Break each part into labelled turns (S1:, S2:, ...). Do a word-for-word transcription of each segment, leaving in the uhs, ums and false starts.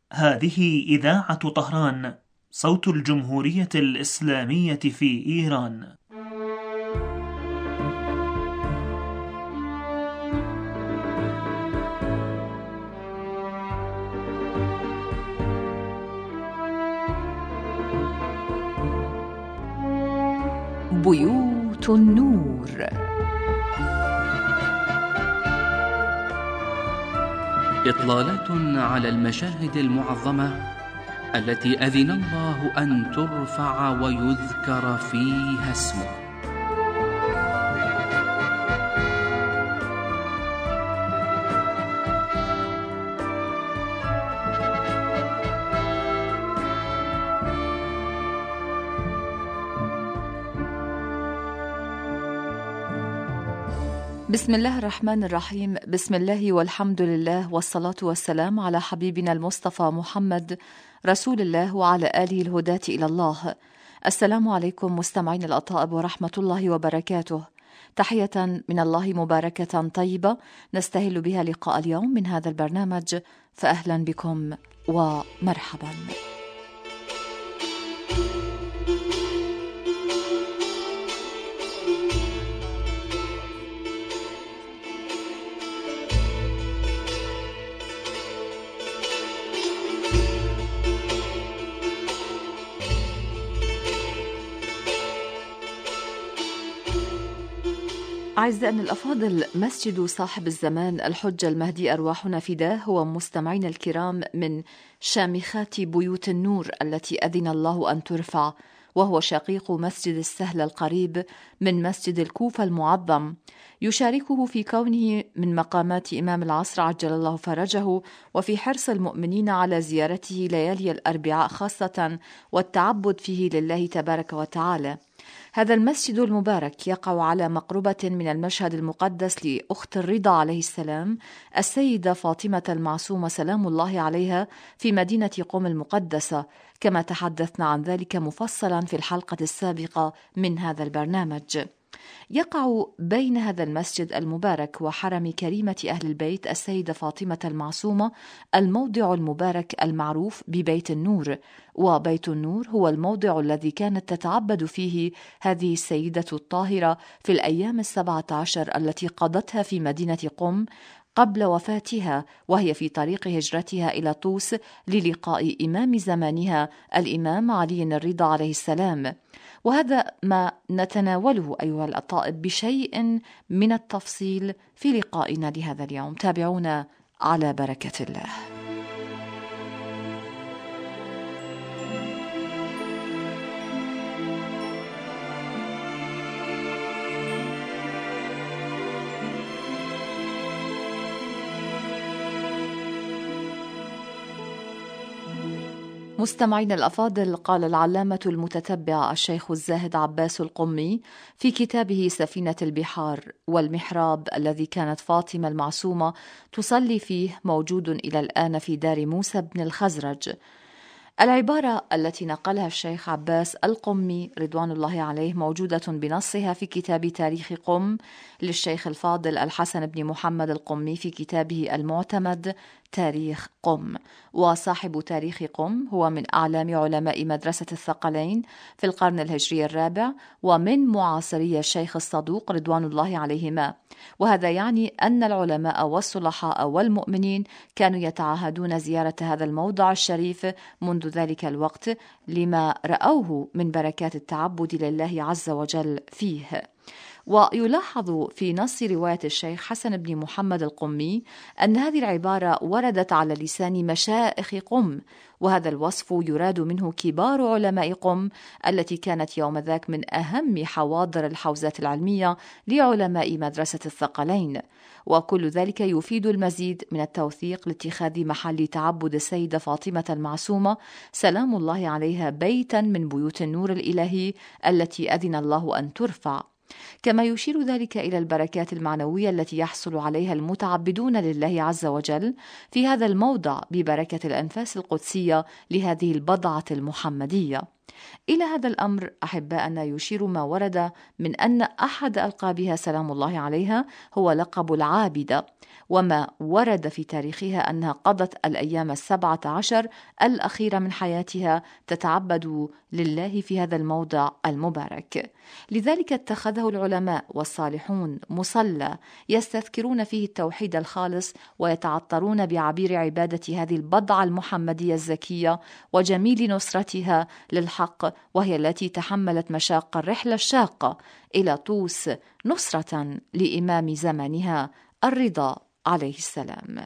S1: هذه إذاعة طهران، صوت الجمهورية الإسلامية في إيران.
S2: بيوت النور.
S3: إطلالات على المشاهد المعظمة التي أذن الله أن ترفع ويذكر فيها اسمه.
S2: بسم الله الرحمن الرحيم. بسم الله والحمد لله والصلاة والسلام على حبيبنا المصطفى محمد رسول الله وعلى آله الهداة إلى الله. السلام عليكم مستمعين الأطائب ورحمة الله وبركاته. تحية من الله مباركة طيبة نستهل بها لقاء اليوم من هذا البرنامج، فأهلا بكم ومرحبا. أعزائنا الأفاضل، مسجد صاحب الزمان الحجة المهدي أرواحنا فداه هو مستمعين الكرام من شامخات بيوت النور التي أذن الله أن ترفع، وهو شقيق مسجد السهل القريب من مسجد الكوفة المعظم، يشاركه في كونه من مقامات إمام العصر عجل الله فرجه، وفي حرص المؤمنين على زيارته ليالي الأربعاء خاصة والتعبد فيه لله تبارك وتعالى. هذا المسجد المبارك يقع على مقربة من المشهد المقدس لأخت الرضا عليه السلام السيدة فاطمة المعصومة سلام الله عليها في مدينة قم المقدسة، كما تحدثنا عن ذلك مفصلا في الحلقة السابقة من هذا البرنامج. يقع بين هذا المسجد المبارك وحرم كريمة أهل البيت السيدة فاطمة المعصومة الموضع المبارك المعروف ببيت النور، وبيت النور هو الموضع الذي كانت تتعبد فيه هذه السيدة الطاهرة في الأيام السبعة عشر التي قضتها في مدينة قم قبل وفاتها، وهي في طريق هجرتها إلى طوس للقاء إمام زمانها الإمام علي الرضا عليه السلام. وهذا ما نتناوله أيها الأطائب بشيء من التفصيل في لقائنا لهذا اليوم. تابعونا على بركة الله. مستمعين الأفاضل، قال العلامة المتتبع الشيخ الزاهد عباس القمي في كتابه سفينة البحار: والمحراب الذي كانت فاطمة المعصومة تصلي فيه موجود إلى الآن في دار موسى بن الخزرج. العبارة التي نقلها الشيخ عباس القمي رضوان الله عليه موجودة بنصها في كتاب تاريخ قم للشيخ الفاضل الحسن بن محمد القمي في كتابه المعتمد تاريخ قم. وصاحب تاريخ قم هو من أعلام علماء مدرسة الثقلين في القرن الهجري الرابع، ومن معاصري الشيخ الصدوق رضوان الله عليهما. وهذا يعني أن العلماء والصلحاء والمؤمنين كانوا يتعاهدون زيارة هذا الموضع الشريف منذ ذلك الوقت لما رأوه من بركات التعبد لله عز وجل فيه. ويلاحظ في نص رواية الشيخ حسن بن محمد القمي أن هذه العبارة وردت على لسان مشائخ قم، وهذا الوصف يراد منه كبار علماء قم التي كانت يوم ذاك من أهم حواضر الحوزات العلمية لعلماء مدرسة الثقلين. وكل ذلك يفيد المزيد من التوثيق لاتخاذ محل تعبد السيدة فاطمة المعصومة سلام الله عليها بيتا من بيوت النور الإلهي التي أذن الله أن ترفع، كما يشير ذلك إلى البركات المعنوية التي يحصل عليها المتعبدون لله عز وجل في هذا الموضع ببركة الأنفاس القدسية لهذه البضعة المحمدية. إلى هذا الأمر أحباءنا يشير ما ورد من أن أحد ألقابها سلام الله عليها هو لقب العابدة، وما ورد في تاريخها أنها قضت الأيام السبعة عشر الأخيرة من حياتها تتعبد لله في هذا الموضع المبارك. لذلك اتخذه العلماء والصالحون مصلى يستذكرون فيه التوحيد الخالص ويتعطرون بعبير عبادة هذه البضعة المحمدية الزكية وجميل نصرتها للحق، وهي التي تحملت مشاق الرحلة الشاقة إلى طوس نصرة لإمام زمانها الرضا عليه السلام.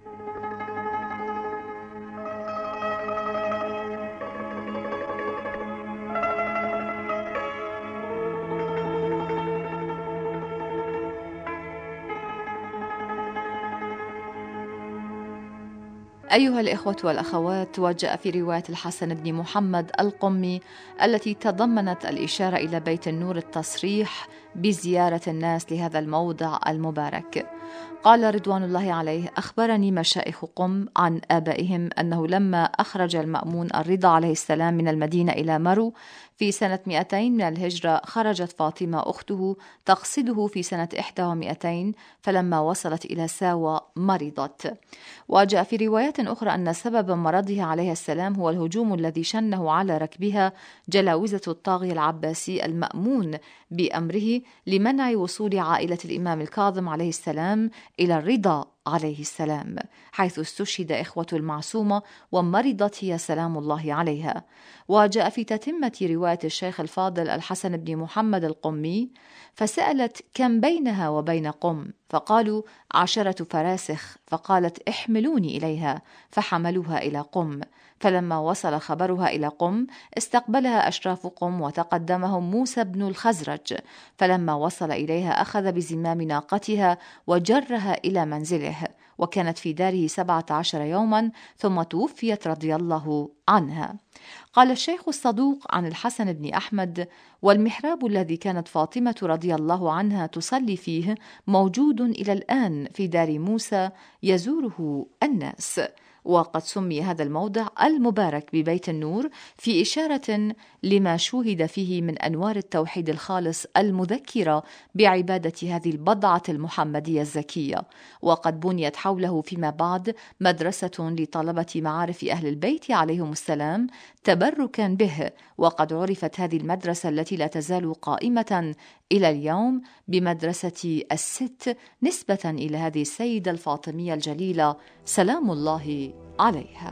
S2: أيها الإخوة والأخوات، وجاء في رواية الحسن بن محمد القمي التي تضمنت الإشارة إلى بيت النور التصريح بزيارة الناس لهذا الموضع المبارك. قال رضوان الله عليه: أخبرني مشايخ قم عن آبائهم أنه لما أخرج المأمون الرضا عليه السلام من المدينة إلى مرو في سنة مئتين من الهجرة، خرجت فاطمة أخته تقصده في سنة إحدى ومئتين، فلما وصلت إلى ساوى مرضت. وجاء في روايات أخرى أن سبب مرضها عليه السلام هو الهجوم الذي شنه على ركبها جلاوزة الطاغية العباسي المأمون بأمره لمنع وصول عائلة الإمام الكاظم عليه السلام إلى الرضا عليه السلام، حيث استشهد إخوة المعصومة ومرضت هي سلام الله عليها. وجاء في تتمة رواية الشيخ الفاضل الحسن بن محمد القمي: فسألت كم بينها وبين قم؟ فقالوا عشرة فراسخ، فقالت احملوني إليها، فحملوها إلى قم. فلما وصل خبرها إلى قم استقبلها أشراف قم وتقدمهم موسى بن الخزرج، فلما وصل إليها أخذ بزمام ناقتها وجرها إلى منزله، وكانت في داره سبعة عشر يوما ثم توفيت رضي الله عنها. قال الشيخ الصدوق عن الحسن بن أحمد: والمحراب الذي كانت فاطمة رضي الله عنها تصلي فيه موجود إلى الآن في دار موسى يزوره الناس. وقد سمي هذا الموضع المبارك ببيت النور في إشارة لما شوهد فيه من أنوار التوحيد الخالص المذكرة بعبادة هذه البضعة المحمدية الزكية. وقد بنيت حوله فيما بعد مدرسة لطلبة معارف أهل البيت عليهم السلام تبركا به، وقد عرفت هذه المدرسة التي لا تزال قائمة إلى اليوم بمدرسة الست نسبة إلى هذه السيدة الفاطمية الجليلة سلام الله عليها.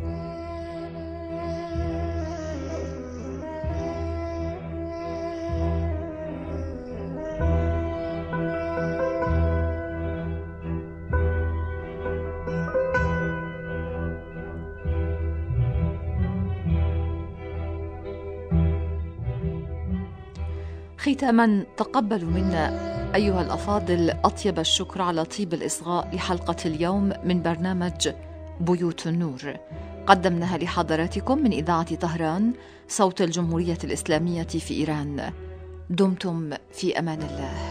S2: ختاما، تقبلوا منا أيها الأفاضل أطيب الشكر على طيب الإصغاء لحلقة اليوم من برنامج بيوت النور، قدمناها لحضراتكم من إذاعة طهران صوت الجمهورية الإسلامية في إيران. دمتم في أمان الله.